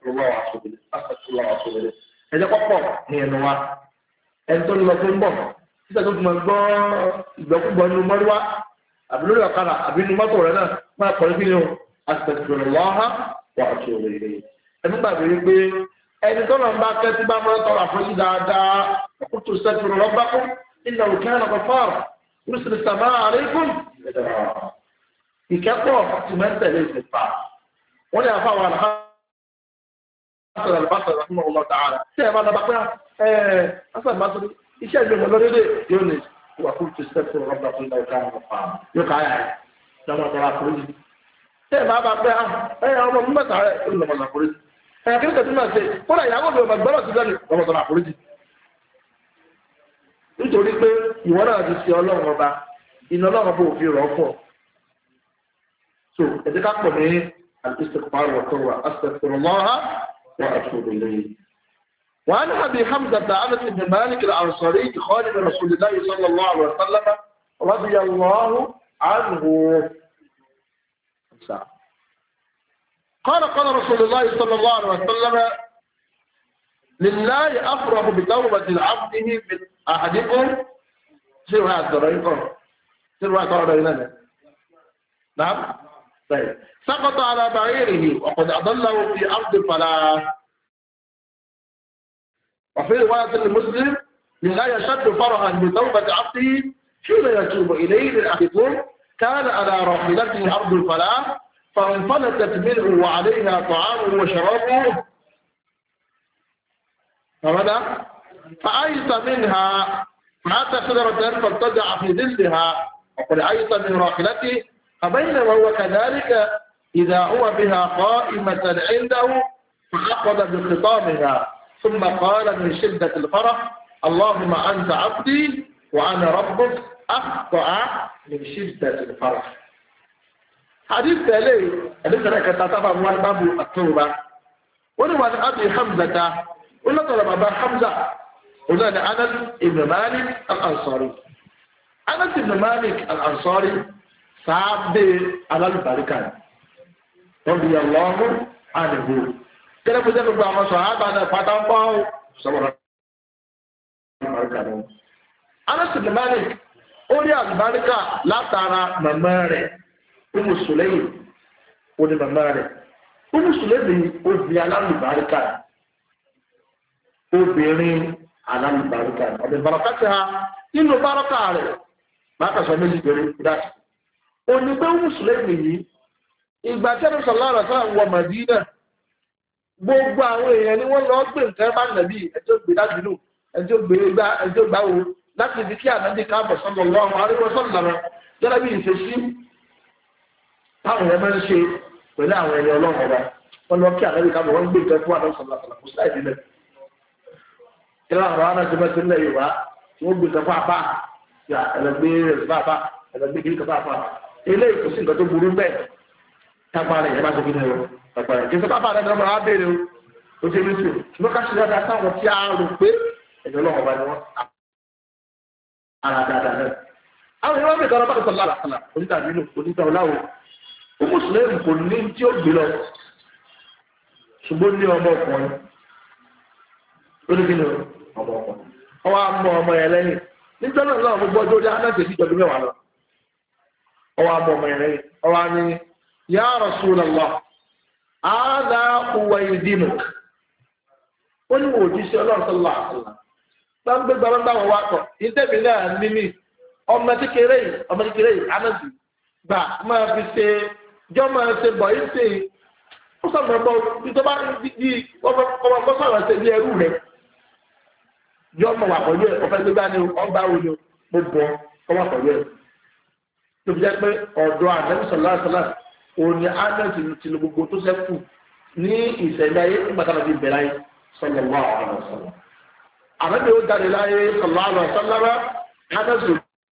àṣìṣúra ẹjẹ pọpọ ní ẹnu wa ẹni tó lọ tó ń bọ̀ títà tó tún gbọ́ ìgbọkúgbọ nínú mọlúwa àbí lórí ọ̀kadà àbí nínú mọ́tò rẹ náà máa kọ níbi ní o astaghfirullah wa atubu ilayh ẹni gbàgbé wípé ẹni tó lọ ń bá kẹtí bá máa tọrọ àforíjì dáadáa qultu astaghfiru rabbakum innahu kana ghaffara yursilu as-samaa alaykum ìkẹ́kọ̀ọ́ ti mẹ́tẹ̀lẹ́ ìsìnfà wọ́n ní àfáwọn àlùfáà Asal al-Basri rahimahullah ta'ala. Ṣé ẹ máa lọ bá pé ẹ Asal al-Basri iṣẹ́ ìlú ọmọ lórílẹ̀ yóò ní wà fún ti sẹ́kù rọ́bà fún ìlà ọ̀gá àwọn ọ̀pá yóò ká yà ẹ̀ lọ́mọ ọ̀gá àforíjì. Ṣé ẹ máa bá pé ẹ ọmọ mi mẹ́ta rẹ̀ ó lọ́mọ ọ̀gá àforíjì. Ẹ kí ní kẹ́tí náà ṣe kódà ìyàwó mi ọmọ gbọ́dọ̀ ti lẹ́nu lọ́mọ ọ̀gá àforíjì. Nítorí pé ìwọ náà ti ṣe ọlọ́run ọba iná ọlọ́run bó fi rọ̀ fọ̀. So ẹ ti ká pọ̀ ní al-istighfar wa tawba astaghfirullah وأتوب إليه. وعن أبي حمزة أنس بن مالك الأنصاري خادم رسول الله صلى الله عليه وسلم رضي الله عنه قال قال رسول الله صلى الله عليه وسلم لله أفرح بتوبة العبد من أحدكم سيروا هذا رأيكم سيروا هذا رأينا نعم طيب سقط على بعيره وقد أضله في أرض الفلاح وفي رواية المسلم لغاية شد فرحا بتوبة عبده حين يتوب إليه للأخذون كان على راحلته أرض الفلاح فانفلتت منه وعليها طعامه وشرابه فماذا؟ فأيس منها فأتى شجرة فارتجع في ظلها وقد أيس من راحلته فبينما هو كذلك إذا هو بها قائمة عنده فأخذ بخطامها ثم قال من شدة الفرح اللهم أنت عبدي وأنا ربك أخطأ من شدة الفرح. حديث تالي حديث لك تتبع باب التوبة ولما أبي حمزة ولا طلب أبا حمزة ولا أنس بن مالك الأنصاري. أنس بن مالك الأنصاري صعب على البركان رضي الله عنه. كان مجرد بعض الصحابة أنا فتنبأ صبر Anas bin Malik ó rí àlùbáríkà látara màmá rẹ̀ Ummu Sulaym ó ní màmá rẹ̀ Ummu Sulaym ní obìnrin alálùbáríkà obìnrin alálùbáríkà ọ̀dẹ̀ bàrọ̀kátì ha nínú bárọ́kà rẹ̀ bákàṣọ méjì péré dáṣì ó ní pé Ummu Sulaym yìí ìgbà tí ẹni sọ̀rọ̀ àrà sáà wọ Màdínà gbogbo àwọn èèyàn ni wọ́n lọ gbé nǹkan bá nàbí ẹjọ́ gbé dájú ẹjọ́ gbé gbá ẹjọ́ gbá wo láti ibi kí ànábì káàbọ̀ sọ́dọ̀ lọ́wọ́ aríwọ̀ sọ́dọ̀ lọ́wọ́ yára bí ìṣesí táwọn èèyàn máa ń ṣe pẹ̀lú àwọn ẹni ọlọ́run ọba wọn lọ kí ànábì káàbọ̀ wọn gbé ìtọ́ fún àdó sọ̀rọ̀ àtàlà kò sáì sílẹ̀ kíláà àwọn ará ti mẹ́sẹ̀ ńlẹ̀ yorùbá tí wọ́n gbé ìtọ́ fún apá ẹlẹgbẹ́ ẹlẹgbẹ́ apá ẹlẹgbẹ́ kiri kọfà apá eléyìí kò sí nǹkan tó burú bẹ́ẹ̀ tápá rẹ̀ yẹn bá ṣe kí ni o tápá rẹ̀ kí n sọ pápá rẹ̀ lọ́mọ abéèrè o ó ṣe ní sùn ṣùgbọ́n ká ṣe dáadáa sáwọn tí a rò pé ẹ̀jọ̀ ọlọ́run ọba ni wọ́n ara dáadáa náà. Àwọn ìwọ́n mi kan bá tó sọ̀rọ̀ àlàkàlà onítàbí inú onítà ọ̀làwọ̀. Ó mùsùlùmí kò ní tí ó gbé lọ. Ṣùgbọ́n ní ọmọ ọkùnrin. Ó ní kí ni ọmọ ọkùnrin. Wọ́n wá mọ ọmọ yẹn lẹ́yìn. Níjọ́ náà náà gbogbo ọjọ́ orí anáṣẹ́ sí ìjọba mẹ́wàá lọ. Wọ́n wá mọ ọmọ yẹn lẹ́yìn. Wọ́n wá ní Ya Rasulullah. Àádá òwò ìdínú. Ó ní wò jí sí ọlọ́run sọ́lá àkàlà. Gbàgbé gbàgbé wọn wá kọ ìtẹ́bi náà níní ọmọ kékeré yìí ọmọ kékeré yìí anásì gbà máa fi ṣe jọ máa ṣe bọ̀ yìí ṣe ó sọ̀rọ̀ bọ̀ ìjọba bí ọmọ ọmọ sọ̀rọ̀ ṣe bí ẹrú rẹ̀ jọ ọmọ wà pẹ̀lú ẹ̀ ọ̀fẹ́ gbégbá ni ọgbà wo ni mo bọ̀ ọmọ pẹ̀lú ẹ̀ tó fi jẹ́ pé ọ̀dọ̀ àdéhùn sọ̀lá sọ̀lá òní anásì ti lo gbogbo tó ṣẹ́kù ní ìṣẹ̀lẹ̀ ayé nígbà táwọn ti bẹ̀rẹ̀ ayé sọ̀lọ̀ wà ọ̀rọ̀ sọ̀lọ̀ àbẹ́bí ó jáde láyé sọ̀lá àlọ́ sọ́lára ádẹ́sù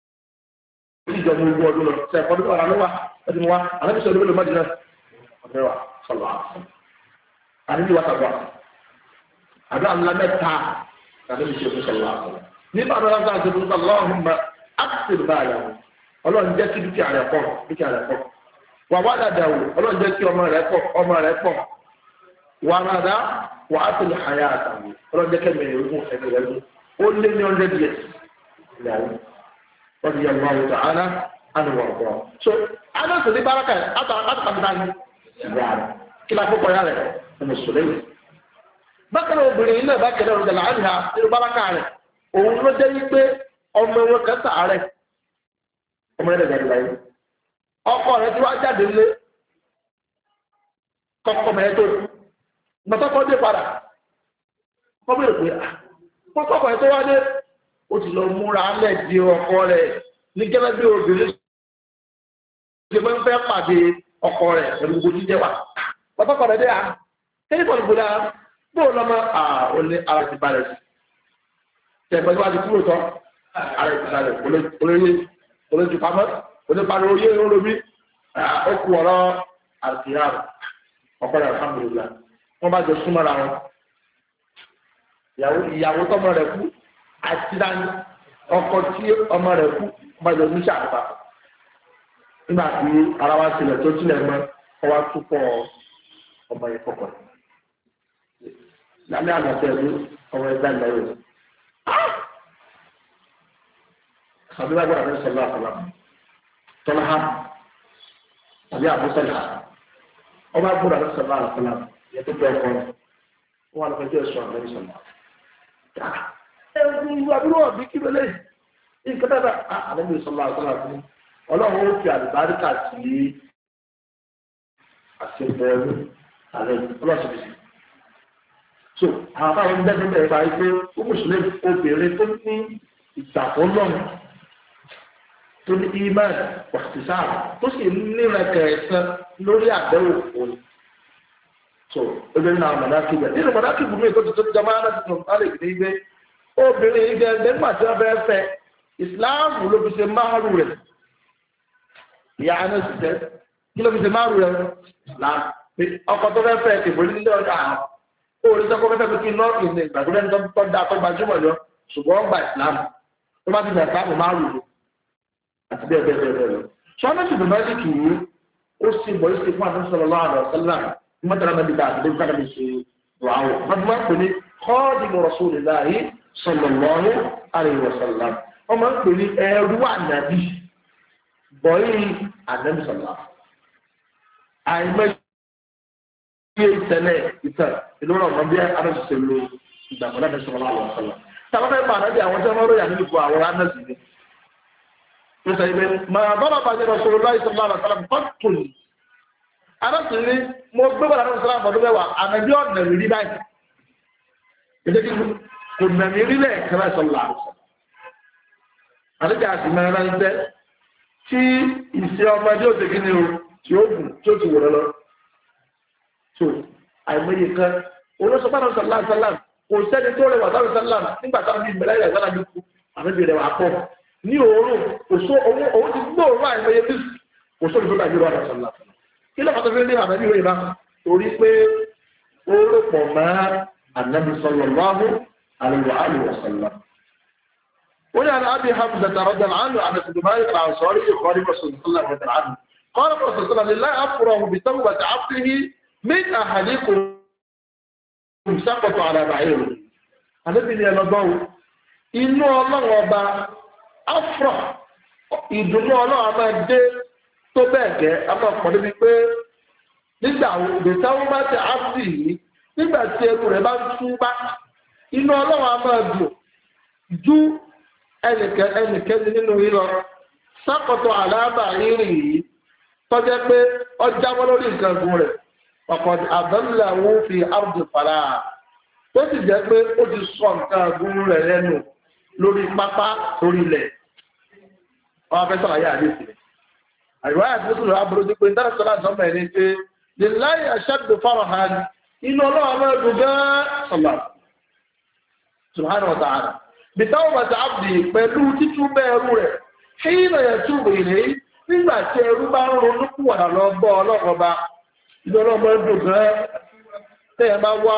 ìjọba ogun ọdún lọ ṣe ẹ̀kọ́ nípa ara lọ́wọ́ ẹ̀dùn wa àbẹ́bí sọ̀rọ̀ lórí mọ́jìnà ọ̀dẹ́wà sọ̀lá àbẹ́bí wa sàgbà àbẹ́ àmì mẹ́ta àbẹ́bí ṣe fún sọ̀lá nípa àbẹ́ láti àti fún sọ̀lá ọ̀hún mọ́ àkùsì báyà ọlọ́run jẹ́ kí dúkìá rẹ̀ pọ̀ dúkìá rẹ̀ pọ̀ wà wá dàda wò ọlọ́run jẹ́ kí ọmọ rẹ̀ pọ̀ ọmọ rẹ̀ pọ̀ wà rárá wà á tẹ̀lé àyà àtàwọn ọlọ́jẹ́ kẹ́mẹ̀rẹ̀ ogun ẹ̀mẹ̀ rẹ̀ mú ó lé ní hundred years ìyàwó wọ́n ti yẹ ọmọ àwọn ọ̀tọ̀ àná ànúwọ̀ ọ̀pọ̀ so adọ́sọ̀ ní báraka àtàkàtà ní ìyá rẹ̀ kí la kókò yá rẹ̀ ọmọ sùlẹ̀yìn bákan náà obìnrin ilé ìbákẹ́rẹ́ ọ̀rọ̀ dàlá àríhà nínú báraka rẹ̀ òun ló jẹ́ wípé ọmọ wọn kẹta rẹ̀ ọmọ rẹ̀ jáde láyé ọkọ rẹ̀ tí wàá jáde lé kọ́kọ́ mẹ́ẹ́ tó gbàtọ́kọ́ dé padà wọ́n bèèrè pé pọ́kọ́kọ́ ẹ̀ tó wá dé ó ti lọ múra lẹ̀ di ọkọ rẹ̀ ní gẹ́gẹ́ bí obìnrin ṣe máa ń fẹ́ pàdé ọkọ rẹ̀ pẹ̀lú gbogbo jíjẹ́ wà pọ́kọ́kọ́ rẹ̀ dé à tẹ́lifọ̀n gbọ́dá bóò lọ́mọ ó ní ara ti balẹ̀ sí tẹ̀gbẹ́ tó wá ti kúrò tán ara ti balẹ̀ olóyè olójú pamọ́ oníparí oyè olómi ó kú ọ̀rọ̀ àtìyàwó ọkọ rẹ̀ alhamdulillah wọ́n bá jọ súnmọ́ra wọn ìyàwó tọmọ rẹ̀ kú àti dání ọkọ tí ọmọ rẹ̀ kú bá jọ ní sàkópa nígbà tí ara wa sílẹ̀ tó sílẹ̀ mọ́ ọ wá túpọ̀ ọmọ yẹn kọ̀kọ̀ lálẹ́ àgbàtẹ́ ẹ̀dú ọmọ ẹgbẹ́ ìgbà yẹn àbí wàá gbọ́dọ̀ ní sọ̀rọ̀ àfọlá tọ́lá ha àbí àbúsọ̀lá ọba gbọ́dọ̀ ní sọ̀rọ̀ àfọlá yẹn tó bẹ́ẹ̀ kọ́ wọn lọ fẹjọ́ ẹ̀sùn àbẹ́ ìsọ̀lá ẹ̀rù àbúrò ọ̀bí kí ló lè nǹkan dáadáa àlejò sọlá àgbàlá fún ọlọ́run ó fi àlùbáríkà sí àṣepọ̀ ẹ̀rù àlejò ọlọ́sọ̀rọ̀ sí. so àwọn táwọn ń dẹ́gbẹ́ bẹ̀rẹ̀ báyìí pé ó mùsùlùmí obìnrin tó ní ìgbàgbọ́ lọ́nà tó ní imán wàtísà tó sì níra kẹsàn lórí àdéhùn òun. so obìnrin náà mọ̀dákì bẹ̀ nínú mọ̀dákì bùnmí tó ti tó ti jẹ́ máa ń láti tún alẹ́ ìdí ibẹ̀ obìnrin yìí gẹ́gẹ́ nígbà tí wọ́n fẹ́ fẹ́ ìsìláàmù ló fi ṣe máàrù rẹ̀ ìyá àná sì jẹ́ kí ló fi ṣe máàrù rẹ̀ ìsìláàmù ọkọ̀ tó fẹ́ fẹ́ kìbò nílé ọjà àwọn olùsọ́kọ̀ fẹ́ fẹ́ kí nọ́ọ̀kì ní ìgbàgbọ́dẹ́ ní tó dá tó gbajúmọ̀ lọ ṣùgbọ́n gba ìsìláàmù tó bá ti gbà ìsìláàmù máàrù rẹ̀ àti bẹ́ẹ̀ bẹ́ẹ̀ bẹ́ẹ̀ lọ. sọ́nà sì bẹ̀rẹ̀ sí kì í ó sì bọ̀ ó sì fún àtúnṣe sallallahu alaihi wasallam mọ́tàlá náà bí dáa àti bẹ́ẹ̀ káàdà bí ṣe dùn àwọn. wọ́n ti máa ń pè ní khadimu rasulillahi sallallahu alaihi wasallam wọ́n máa ń pè ní ẹrú ànábì bọ̀yì ànábì sallallahu àìmọ́ iye ìtẹ̀lẹ̀ ìtẹ̀ ìlú ọ̀rọ̀ ọ̀gbọ́n bí anáṣiṣẹ́ lo ìgbàgbọ́dá ní sallallahu alaihi wasallam táwọn fẹ́ máa nábì àwọn tí wọ́n rọ̀ yà nínú ipò àwọn anáṣì ni wọ́n sọ ibẹ̀ máa bọ́lá bàjẹ́ Rasulullahi sallallahu alaihi wasallam fọ́tò ní anáṣì ni mo gbé bọ́lá anáṣì sallallahu alaihi wasallam ànábì ọ̀nà rí báyìí kò nàmì rílẹ̀ kẹrẹ sọ̀lá àdéjà àti mẹ́rin ń tẹ́ tí ìṣe ọmọdé òṣè kí ni o tí ó gùn tí ó ti wò lọ́lọ́ tó àìmọye kan olóṣèpáná sọ̀lá sọ̀lá kò sẹ́ni tó rẹwà sọ̀lá sọ̀lá nígbà táwọn bíi ìmọ̀lẹ́ ìyá sọ̀lá bí kú àbẹ́bí rẹ̀ wà pọ̀ ní òórùn òṣó òun ti gbóòórùn àìmọye bí òṣó ìṣó dàbí rọ̀ sọ̀lá kí ló fàtọ́ fi rí àbẹ́bí rẹ̀ bá torí pé ó rò pọ̀ mọ́ ànábì sallallahu عليه وآله وسلم. وعن أبي حمزة رضي الله عنه عن ابن مالك الأنصاري قال رسول الله صلى الله عليه وسلم قال رسول الله صلى الله عليه وسلم لله أفرح بتوبة عبده من أحدكم سقط على بعيره. أنا بني الله إنه الله وبا أفرح ìdùnnú ọlọ́run a máa dé tó bẹ́ẹ̀ gẹ́ a máa pọ̀ níbi pé nígbà ìgbésàwọ́ bá ti ápì yìí nígbà tí ẹkùn rẹ̀ bá ń tú bá inú ọlọ́run a máa dùn ju ẹnìkẹ́ni nínú yìí lọ sákòtò àlàáfà rírì yìí tọ́jẹ́ pé ọjà wọn lórí nǹkan gùn rẹ̀ ọ̀pọ̀ àbẹ̀lẹ̀wò fi áwùjọ fàlà tó sì jẹ́ pé ó ti sọ nǹkan gùn rẹ̀ lẹ́nu lórí pápá lórí ilẹ̀ wọn fẹ́ sọ̀rọ̀ àdé sílẹ̀ àríwá àti mùsùlùmí aburú ti pé dáná sọ́lá sọ́mọ ẹ̀ ní pé lè láyé aṣáájú fáwọn hàn inú ọlọ́run a máa dùn gán sọ̀lá subhanahu wa ta'ala bitawbati abdi pẹ̀lú títú bẹ́ẹ̀rú rẹ̀ hina yatubu ilayhi nígbà tí ẹrú bá ń ronú kúwàdà lọ bọ́ ọlọ́kọba ìlú ọlọ́mọ ẹdùn gan tẹ́yẹ bá wá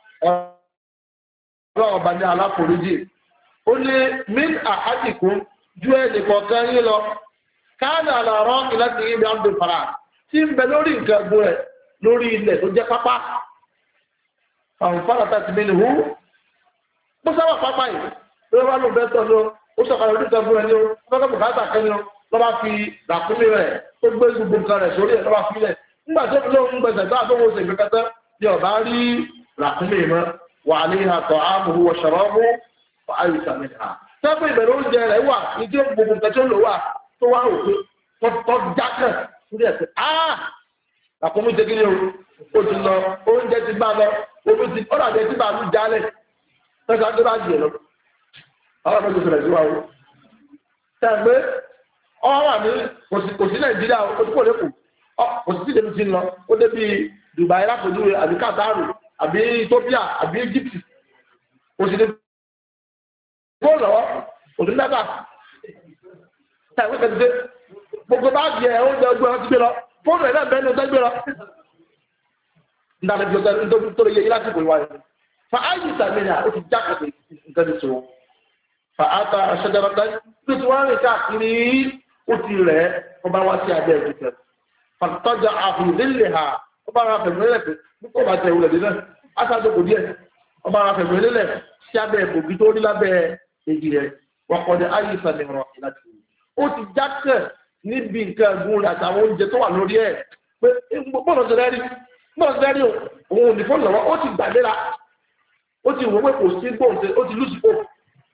ọlọ́ọ̀bá ní aláforíjì ó ní min ahadikum ju ẹnì kọ̀ọ̀kan yín lọ káàdà àlàrọ́ ìláti ibi àdùn fara tí ń bẹ lórí nǹkan ẹ̀gbọ́n rẹ̀ lórí ilẹ̀ tó jẹ́ pápá àwọn fárátà ti mílì hù ó sábà pápá yìí ló bá lò bẹ́ẹ̀ tọ́ lọ ó sọ̀kalẹ̀ orí kan fún ẹni ó lọ́kọ̀ bùkátà kẹ́ni ó lọ́ba fi ràkúnmí rẹ̀ ó gbé gbogbo nǹkan rẹ̀ sórí ẹ̀ lọ́ba filẹ̀ nígbà tó fi lóun gbẹ̀sẹ̀ gbá tó wọ́n ṣe ìgbẹ́kẹ́tẹ́ ni ọ̀bá rí ràkúnmí mọ́ wà ní àtọ̀ àmùhù wọ̀ṣọ̀rọ̀mù wà á yìí sàmì ha. sẹ́fún ìbẹ̀rẹ̀ oúnjẹ rẹ̀ wà ìdí gbogbo nǹkan tó lò wà tó wà òkè tó jákè sórí ẹ̀ pé áà ràkúnmí ṣe kí ni o ti lọ oúnjẹ ti bá lọ omi ti ọ̀rọ̀ àjẹ ti bá lù jálẹ̀ tẹ́sán tó bá jẹ lọ àwọn ọmọ ìṣẹ̀lẹ̀ sí wa o tẹ́gbẹ́ ọwọ́ wà ní kò sí nàìjíríà o tí kò lẹ́kọ̀ọ́ kò sí sídẹ̀mí ti ń lọ ó dé bí Dubai lápòjúwe àbí Qatar àbí Ethiopia àbí Egypt kò sí ní fóònù lọ́wọ́ kò sí mẹ́ta tẹ́gbẹ́ kẹ́tẹ́ gbogbo bá jẹ oúnjẹ ojú ẹran ti gbé lọ fóònù ẹ̀ náà bẹ́ẹ̀ ni ó tẹ́ gbé lọ nígbà tó lè yẹ yí láti kò wáyé fa ayi sàmìnà ó ti já kàtó nǹkan ti sọ fa ata aṣẹjọba bí tí wọn rìn káàkiri ó ti rẹ ó bá wá sí abẹ́ ìdíkẹ fàtọjà àfìdílé ha ó bá ra fẹ̀mí lélẹ̀ pé kó bá tẹ ìwúlẹ̀ díẹ̀ aṣáájú kò díẹ̀ ó bá ra fẹ̀mí lélẹ̀ sí abẹ́ ìbòbí tó rí lábẹ́ èjì rẹ̀ wọ́n kọ́ ní ayi sàmìnà láti ó ti já kẹ̀ níbi nǹkan ẹ̀gún rẹ̀ àtàwọn oúnjẹ tó wà lórí ẹ̀ pé bọ́ọ̀lù ṣẹlẹ̀ rí bọ́ọ̀lù ṣẹlẹ̀ rí òun ò ní fóònù lọ́wọ́ ó ti gbàgbéra ó ti wọ́n pé kò sí gbóǹsẹ̀ ó ti lùsì pò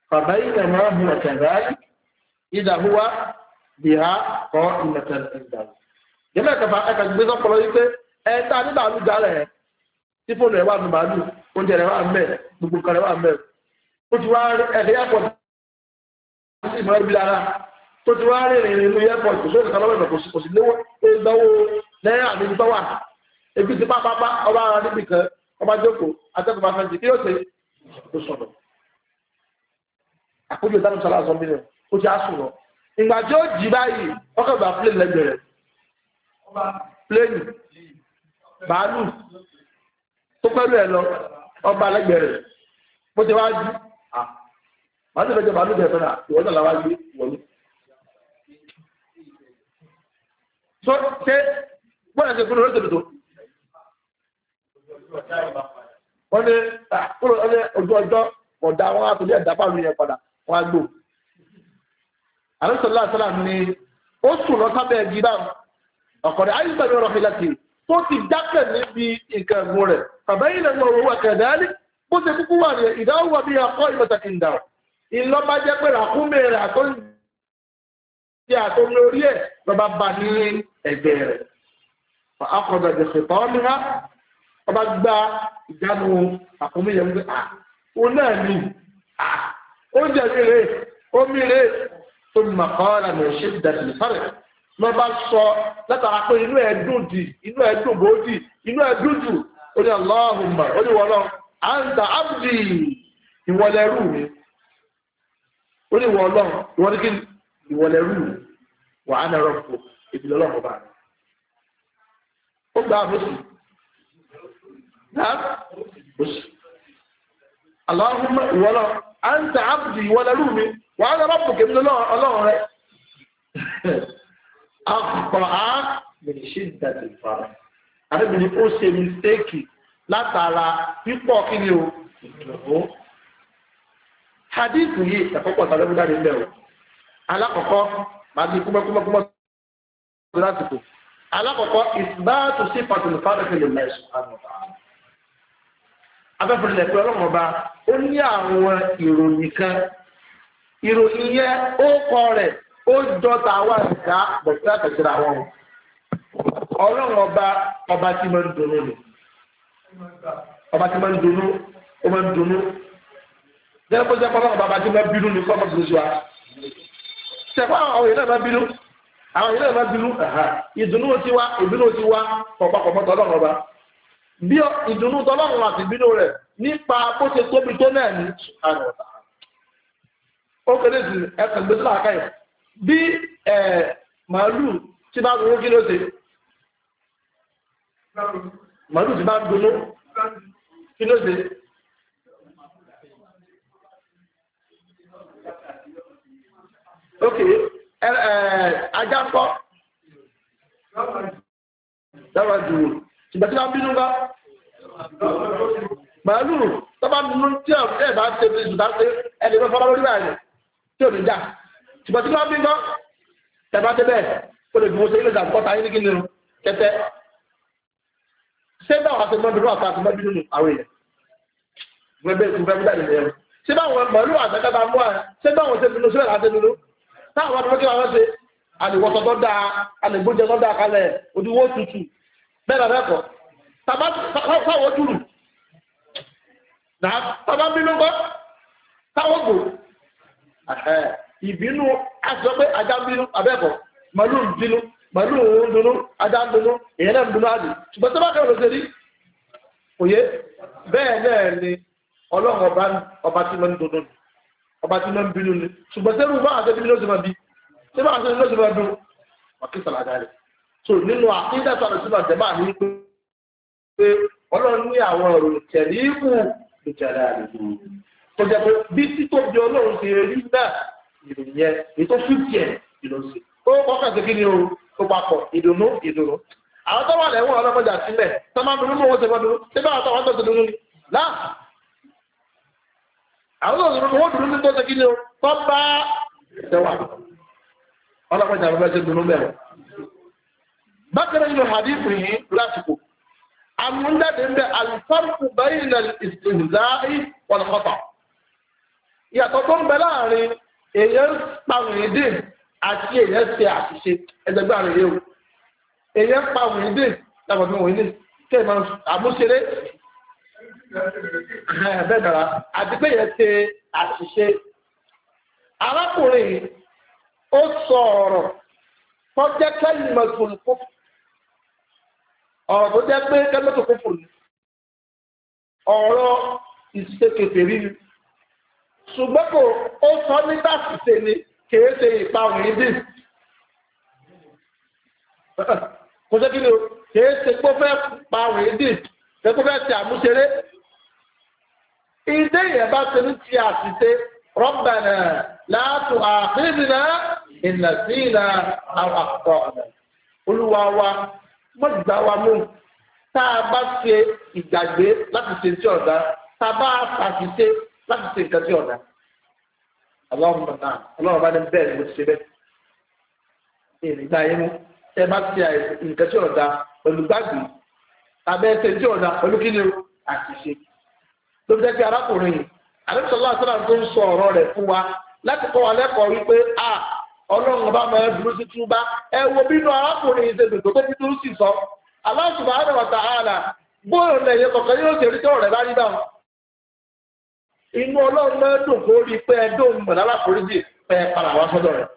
فبينما هو كذلك إذا هو بها قائمة عنده. Jẹ́mẹ̀ kẹfà ẹ̀ka gbé sọ́pọ̀lọ́ yìí pé ẹ̀ta ní bàálù jálẹ̀ ẹ̀ tí fóònù ẹ̀ wà ní bàálù oúnjẹ rẹ̀ wà mẹ́ gbogbo kan rẹ̀ wà mẹ́ ó ti wá ẹ̀dẹ̀ yàpọ̀ sí ìmọ̀ ẹ̀bí lára tó ti wá rìn rìn inú yàpọ̀ kò sóòtù kan lọ́wọ́ ìmọ̀ kò sì léwó ìgbàwó náírà ní ìgbà wà ebi ti pápápá ọba ara níbi kan ọba jókòó atẹ́kùn bá fẹ́ kí yóò ṣe tó sọ̀rọ̀ àkójọ ìdáná sọlá sọ mílíọ̀nù ó ti á sùn lọ ìgbà tí ó jì báyìí ọkọ̀ ìgbà plane lẹ́gbẹ̀ẹ́ plane bàálù tó pẹ́lú ẹ̀ lọ ọba lẹ́gbẹ̀ẹ́ rẹ̀ bó ti wá jí wọ́n ti fẹ́ bàálù bẹ̀rẹ̀ fẹ́ra ìwọ́n náà làwọn gbé wọlé. tó ṣe gbọ́dọ̀ ṣe kúrò lóṣèlú tó wọ́n ní kúrò ojú ọjọ́ ọ̀dà wọn á tó ní ẹ̀dá pàlú yẹn padà wọ́n á gbò. àlùsọ̀lá àṣàlà ni ó sùn lọ sábẹ́ ẹ̀gí náà ọ̀kọ̀dẹ̀ ayélujára ọ̀rọ̀ fi láti tó ti dákẹ́ níbi nǹkan ẹ̀gbọ́n rẹ̀ bàbá yìí lẹ́nu ọ̀rọ̀ wà kẹ̀dẹ́ ní bó ṣe kúkú wà ní ìdáhùn wà bí akọ́ ìmọ̀tàkì ń dà ìlọ́ba jẹ́ pé ràkúnmí rẹ̀ àtọ́jú àtọ́jú orí ẹ̀ lọ́ba bá ní ẹ̀gbẹ́ rẹ̀ akọ̀dọ̀ ìdẹ̀sẹ̀ tọ́ ní ha ọba gba ìjánu àkúnmí yẹn wípé à ó náà ní à oúnjẹ mi rè omi rè tó mọ̀kọ́ ọ̀la ní ṣe dàbí sáré lọ́ bá sọ látara pé inú ẹ̀ dùn dì inú ẹ̀ dùn bó dì inú ẹ̀ dùn jù ó ní Allahumma ó ní wọ́n lọ anta abdi ìwọlẹ́rù mi ó ní wọ́n lọ ìwọ́n ní kí ìwọlẹ́rù mi wà á nà rọ́pò ìbílẹ̀ ọlọ́mọ bá mi. ó gba àbòsí náà bòsí Allahumma ìwọ́n lọ anta abdi ìwọlẹ́rù mi wà á nà rọ́pò ìbílẹ̀ ọlọ́run rẹ̀. Akọ̀á lè ṣe ìdájọ́ ìfara. Àdébìnrin ó ṣe mistéèkì látara pípọ̀ kí ni o ìdùnnú. Hadith yìí ẹ̀kọ́pọ̀ tàbí ẹ̀bùdá rẹ̀ ń bẹ̀rù. Alákọ̀ọ́kọ́ máa di kúmọ́kúmọ́kúmọ́ tó lásìkò. Alákọ̀ọ́kọ́ ìsìbáàtò sí pàtàkì fáwọn lè mẹ́sùn àwọn ọ̀tá. Afẹ́fẹ́ ilẹ̀ pé ọlọ́run ọba ó ní àwọn ìròyìn kan. Ìròyìn yẹn ó kọ rẹ̀. Ó jọta wà nígbà bọ̀tí àtẹ̀síra wọn. Ọlọ́run ọba ọba tí máa ń dunnú ni. Ọba tí máa ń dunnú, ó máa ń dunnú. Jẹ́ kó jẹ́ pọ́nlọ́run ọba tí máa ń bínú ní kọ́mọ tó ṣe wa. Ṣẹ̀fọ́ àwọn èèyàn náà máa bínú. Àwọn èèyàn náà máa bínú. Ìdùnnú ti wá, ìbínú ti wá pọ̀pọ̀pọ̀ tọ́lọ́run ọba. Bí ìdùnnú tọ́lọ́run àti ìbínú rẹ̀ nípa bó ṣe tóbi tó náà ní àrùn ọ̀tá. Ó kéde sí ẹ̀sìn gbèsè àkáyọ̀. Bí ẹ̀ màálù tí bá dúró kí ló ṣe màálù tí bá dúró kí ló ṣe ok ajá ń kọ́ dáwà dúró ṣùgbọ́n tí bá bínú bá màálù tó bá dúró tí ẹ̀ bá ṣe fi ṣùgbọ́n pé ẹni tó fọ́nà lórí báyìí tí ò ní já ṣùgbọ́n tí wọ́n bí gbọ́ tẹ̀bá tẹ́bẹ̀ ó lè gbọ́n sí ilé ìdàgbọ́ta yín ní kí ni o kẹtẹ́ ṣé báwọn àti mọ́bìnrin àti àti mọ́bìnrin nù àwọn èèyàn gbẹ́gbẹ́ ìgbẹ́ gbẹ́gbẹ́ ìgbẹ́ ìgbẹ́ ṣé báwọn mọ̀lú àtẹ́kẹ́ta mú à ṣé báwọn ṣe bínú sílẹ̀ láti bínú táwọn ọdún mọ́kí wọn ṣe àlèwọ́sọ tó dáa àlègbójẹ tó dáa kalẹ̀ òdiwó tutù bẹ́ẹ̀ náà bẹ́ẹ̀kọ́ táwọn dùrù tàbá bínú kọ́ táwọn gbò ìbínú àti pé ajá ń bínú abẹ́ẹ̀kọ́ màlúù ń bínú màlúù ń dunú ajá ń dunú èyàn náà ń dunú àdì ṣùgbọ́n tó bá kẹ́rọ̀ ló ṣe rí òye bẹ́ẹ̀ náà ni ọlọ́run ọba ọba tí wọ́n ń dunú ni ọba tí wọ́n ń bínú ni ṣùgbọ́n sẹ́rù bá àṣẹ bínú ló ṣe máa bí ṣé bá àṣẹ bínú ló ṣe máa dún wàkí sàlàdà rẹ̀ so nínú àkíńdà sọ̀rọ̀ sínú àjẹmá ní pé ọlọ́run ní àwọn ọ̀rọ̀ tẹ̀lé ìbù ìjàdá rẹ̀ tó jẹ́ pé bí títóbi ọlọ́run ṣe rí náà ìròyìn ètò fífì ẹ̀ ìlọsí ó kọ́kàn sí kí ni o ó papọ̀ ìdùnnú ìdùnnú àwọn tó wà lẹ́wọ̀n ọlọ́mọdé àtìlẹ̀ tó máa ń dùnnú mọ́ wọ́n ṣe mọ́dún tí bá àwọn tó dùnnú ni náà àwọn tó dùnnú wọ́n dùnnú tó ṣe kí ni o tó bá ṣẹwà ọlọ́mọdé àwọn ọmọdé dùnnú mẹ́rin bákan nínú hadithu yìí lásìkò àmúndàdé ń bẹ alfarqu bayna al-istihza'i wal khata' ìyàtọ̀ tó ń bẹ láàrin èèyàn pàwọn èdè àti èèyàn ṣe àṣìṣe ẹgbẹgbẹ àrùn yìí o èèyàn pàwọn èdè lápapọ̀ tó wọ́n ní kí ẹ máa àmúṣeré bẹ́ẹ̀ dára àti pé èèyàn ṣe àṣìṣe arákùnrin ó sọ ọ̀rọ̀ tó jẹ́ kẹ́yìn mọ̀tòlùkù ọ̀rọ̀ tó jẹ́ pé kẹ́yìn mọ̀tòlùkù ni ọ̀rọ̀ ìṣèkèfèrí ni ṣùgbọ́n kò ó sọ ní tàṣìṣe ni kìí ṣe ìpàwọn ìdí kò ṣe kí ni o kìí ṣe kó fẹ́ pàwọn ìdí kìí kó fẹ́ ṣe àmúṣeré ìdí yẹn bá ṣe ní ti àṣìṣe Rabbana la tu'akhidhna in nasina aw akhta'na olúwa wa mọ́ gbà wa mú tá a bá ṣe ìgbàgbé láti ṣe tí ọ̀dà tá a bá ṣàṣìṣe láti ṣe nǹkan tí ọ̀dà Allahumma náà ọlọ́run bá ní bẹ́ẹ̀ ni mo ti ṣe bẹ́ẹ̀ ní ìgbà yẹn mú ẹ bá ṣe nǹkan tí ọ̀dà olùgbàgbé tàbí ẹsẹ̀ tí ọ̀dà olùkíni àṣìṣe ló fi jẹ́ kí arákùnrin yìí àdébísọ̀lá àṣàlà tó ń sọ ọ̀rọ̀ rẹ̀ fún wa láti kọ́ wa lẹ́kọ̀ọ́ wípé a ọlọ́run bá máa dúró sí túbá ẹ wo bínú arákùnrin yìí ṣe dòdò tó fi dúró sí sọ Allah subhanahu wa ta'ala bóyá lẹ́yìn kọ̀ọ̀kan yóò ṣe rí tí ọ̀rẹ́ bá rí dáhùn inú ọlọ́run máa dùn kó rí pé ẹdún mọ̀lá láforíjì pé padà wá sọ́dọ̀ rẹ̀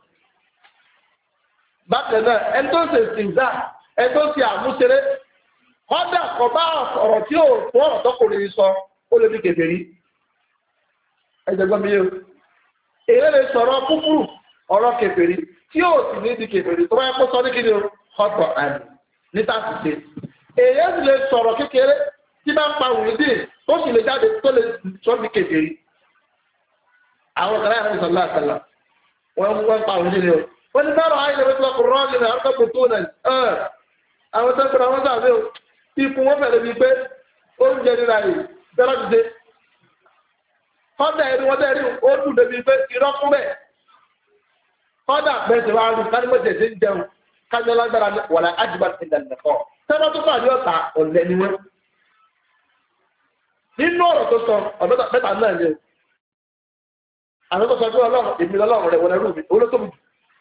bákan náà ẹni tó ṣe ṣìǹdà ẹni tó ṣe àmúṣeré kọ́dà kọ́ bá ọ̀rọ̀ tí ò fún ọ̀rọ̀ tọkùnrin sọ ó lè fi kèfèrí ẹ̀jẹ̀gbọ́n mi yé o èyí lè sọ̀rọ̀ kúkúrú ọ̀rọ̀ kèfèrí tí ò sì ní di kèfèrí tó bá yẹ kó sọ ní kíni o ọ̀tọ̀ àmì níta sì ṣe èyí sì lè sọ̀rọ̀ kékeré tí bá ń pa òun dì ó sì lè jáde tó lè sọ ní kèfèrí àwọn kan láyé àrùn sọ̀lá àtàlà wọ́n ń wọ́n pa òun dì ni o wọ́n ní báwọn àyè lè lọ́kọ̀ rọ́ọ̀lì ní àwọn tó tó náà àwọn tó ń pèrè àwọn sàbẹ̀ o ikú wọn fẹ̀lẹ̀ bíi pé oúnjẹ nira yìí bẹ́rẹ̀ ti dé kọ́dà ẹni wọ́n dẹ́rì ó dùn débi pé irọ́ fún bẹ́ẹ̀ kọ́dà pẹ̀sẹ̀ wa rú kárí mọ̀jẹ̀ ṣe ń jẹun kájọ lágbára wàlá ájúbà ti dà nìkọ́ tẹ́lẹ̀ tó pàdé ọ̀tá ọ̀lẹ́ ni wọ́n. nínú ọ̀rọ̀ tó sọ ọ̀dọ́ mẹ́ta náà ni àwọn tó sọ pé ọlọ́run èmi lọ́lọ́run rẹ̀ wọlé rú mi owó ló tóbi jù.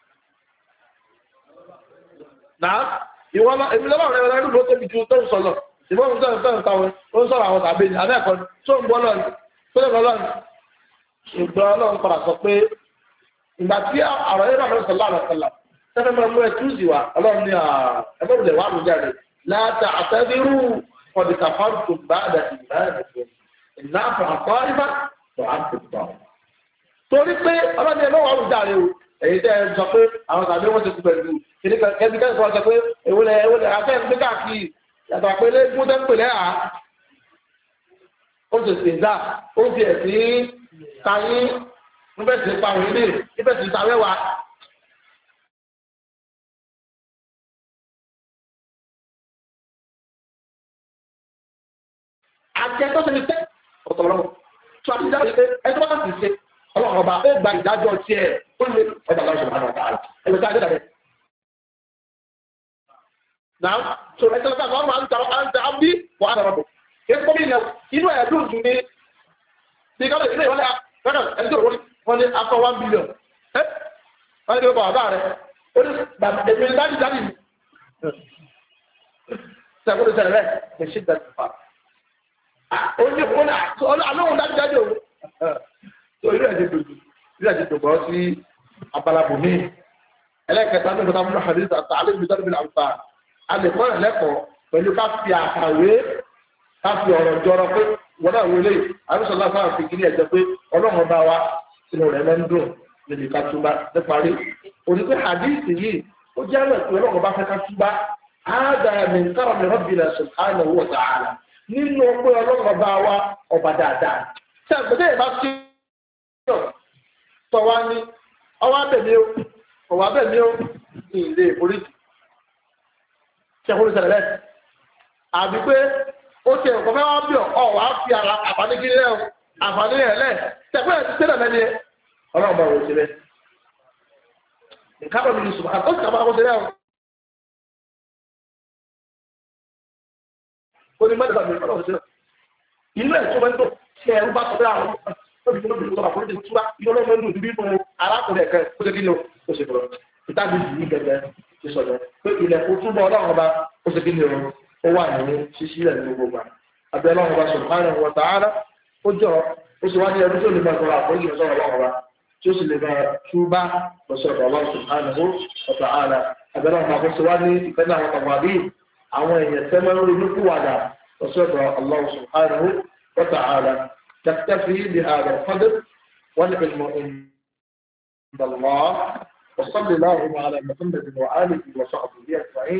náà ìwọ èmi lọ́lọ́run rẹ̀ wọlé rú mi ó tóbi jù tó ń sọ lọ ìfowópamọ́ tó ń sọ̀rọ̀ táwọn ó ń sọ̀rọ̀ àwọn tàbí abẹ́ẹ̀kọ́ tó ń bọ́ lọ́run tó ń bọ́ lọ́run ṣùgbọ́n ọlọ́run padà sọ pé ìgbà tí àrọ̀ yẹn náà sọ̀lá àrọ̀ sọ̀lá sẹ́fẹ̀ máa mú ẹ túùsì wa ọlọ́run ní ẹgbẹ́ òjò wà lójà rẹ̀ láta àtẹ́bírú ọ̀dìkà fáńtò bá àdàtì bá àdàtì ìná àfọ̀ àìbá tó á tó tọ̀. torí pé ọlọ́run ẹgbẹ́ wà lójà rẹ̀ o èyí tẹ́ ẹ sọ pé àwọn tàbí wọ́n ti kú pẹ̀lú kẹ́bí kẹ́bí sọ pé èwúlẹ̀ èwúlẹ̀ afẹ́ ń gbé káàkiri yàtọ̀ àpẹẹlẹ gún tẹ́ ń pèlẹ́ à ó sì sì dá ó sì ẹ̀ sí tayín níbẹ̀ sì pa òun ilé níbẹ̀ sì ta wẹ́wàá. àti ẹjọ́ sẹ́ni tẹ́ ọ̀tọ̀lọ́wọ́ tó àti ìdájọ́ pé ẹjọ́ bá ti ṣe ọlọ́run ọba ó gba ìdájọ́ tiẹ̀ ó lè ọjà lọ́sọ̀ máa nà dáa ẹgbẹ́ tí a dé dàbẹ́. Náà tó ẹjọ́ bá wọn máa ń ta àǹtà ábí wọ́n á dàrọ̀ bọ̀. Èkó mi inú ẹ̀ dùn jù ní bí ká lè ilé ìwọlé rẹ́dà ẹni tó wọ́n ní afọ one billion. Ẹ́ wọ́n ní kí wọ́n bá rẹ̀ ó ní bàbá èmi ní dájú dájú mi. Sẹ́kúrú sẹ́rẹ̀ rẹ̀ kò ṣe dàjú fa. Ó ní kó ní alóhùn dájú dájú o. Tó ilé ẹ̀ ti dùn ilé ẹ̀ ti dùn bọ́ sí abala bòmí. Ẹlẹ́kẹ̀ta ní ìfọ̀tà múlò hadith àti alẹ́ ìbí sọ́dọ̀ bí àlùfà. A lè kọ́ ẹ̀lẹ́kọ̀ọ́ pẹ̀lú ká fi àkàwé ká fi ọ̀rọ̀ jọrọ pé wọ́n náà wọlé àbísọ̀lá sáà fi kiri ẹ̀jẹ̀ pé ọlọ́run bá wa sínú rẹ̀ lẹ́ ń dùn níbi ká túbá ní parí. Òní pé hadith yìí ó jẹ́ àmọ̀ pé ọlọ́run bá fẹ́ ká túbá áádà min karami rabbina subhanahu wa ta'ala nínú pé ọlọ́run bá wa ọba dáadáa. Ṣé àgbẹ̀dẹ́ yìí bá sí tọ́ wá ní ọwọ́ abẹ̀mí o ọwọ́ abẹ̀mí o ní ilé ìforíjì. Ṣé àkóso ṣẹlẹ̀ bẹ́ẹ̀? Àbí pé ó ti ẹ̀kọ́ fẹ́ wá bí ọ̀ wá fi àǹfààní kiri rẹ̀ àǹfààní rẹ̀ lẹ̀ tẹ̀pẹ́ ẹ̀ ti tẹ́lẹ̀ mẹ́ni ẹ̀ ọlọ́run bá wọ́n ti rẹ̀. Nǹkan bọ̀ mi ní ṣùgbọ́n ó sì kàbá kó ti rẹ̀ o. Ó ní mẹ́ta mi ọlọ́run ti rẹ̀. Inú ẹ̀ tó mẹ́tò tí ẹ̀ ń bá sọ pé àwọn ó ó ti fún mi sọ̀rọ̀ àforíjì túbá ìjọ lọ́wọ́ mẹ́rin òdúbí fún arákùnrin ẹ̀kẹ́ ó ṣe kí ni ó ṣe kọ̀rọ̀ ìtàbí yìí gẹ́gẹ́ ti sọ̀rọ̀ pé ilẹ̀kùn túbọ̀ ọlọ́run ọba ó ṣe kí ni ó wà ní ṣíṣí rẹ̀ ní gbogbo gbà abẹ́ ọlọ́run ọba subhanahu wa ta'ala ó jọ ó sì wá ní ẹbí tó lè máa sọ̀rọ̀ àforíjì lọ́sọ̀rọ̀ ọlọ́run ọba tí ó sì lè máa túbá lọ́sọ̀rọ̀ ọlọ́run subhanahu wa ta'ala abẹ́ ọlọ́run ọba ó sì wá ní ìfẹ́ náà wọn tàbí àwọn èèyàn tẹ́lẹ̀ lórí nípòwàdà lọ́sọ̀rọ̀ ọlọ́run subhanahu wa ta'ala تكتفي بهذا القدر والعلم عند الله وصلى الله على محمد وآله وصحبه أجمعين